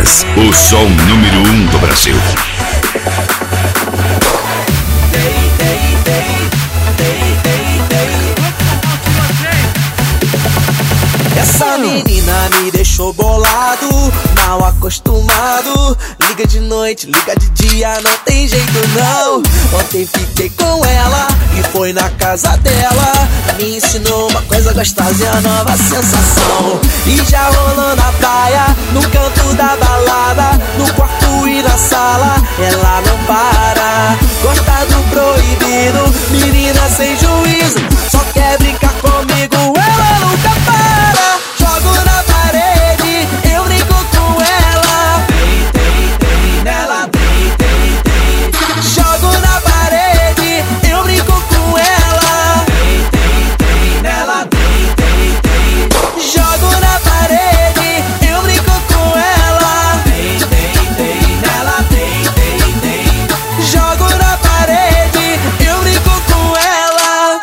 Midas, o som número 1 do Brasil. Essa menina me deixou bolado, mal acostumado. Liga de noite, liga de dia, não tem jeito não. Ontem fiquei com ela e foi na casa dela. Me ensinou uma coisa gostosa e a nova sensação. E já rolou na praia, no canto da balada, no quarto e na sala, ela não para. Gosta do proibido, menina sem juízo, só quer brincar comigo, ela nunca para. Jogo na parede, eu brinco com ela. Tem nela, tem. Jogo na parede, eu brinco com ela. Tem nela, tem. Jogo na parede, eu brinco com ela. Tem nela, tem. Jogo na parede, eu brinco com ela.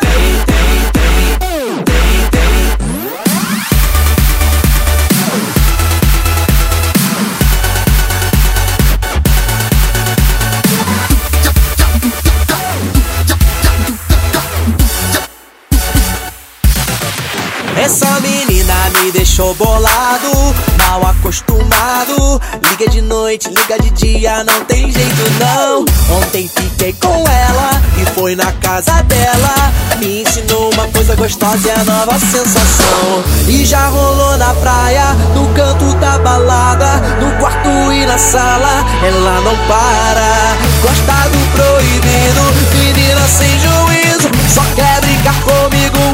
Essa menina me deixou bolado, mal acostumado. Liga de noite, liga de dia, não tem jeito não. Ontem fiquei com ela e foi na casa dela. Me ensinou uma coisa gostosa e a nova sensação. E já rolou na praia, no canto da balada, no quarto e na sala, ela não para. Gosta do proibido, menina sem juízo, só quer brincar comigo,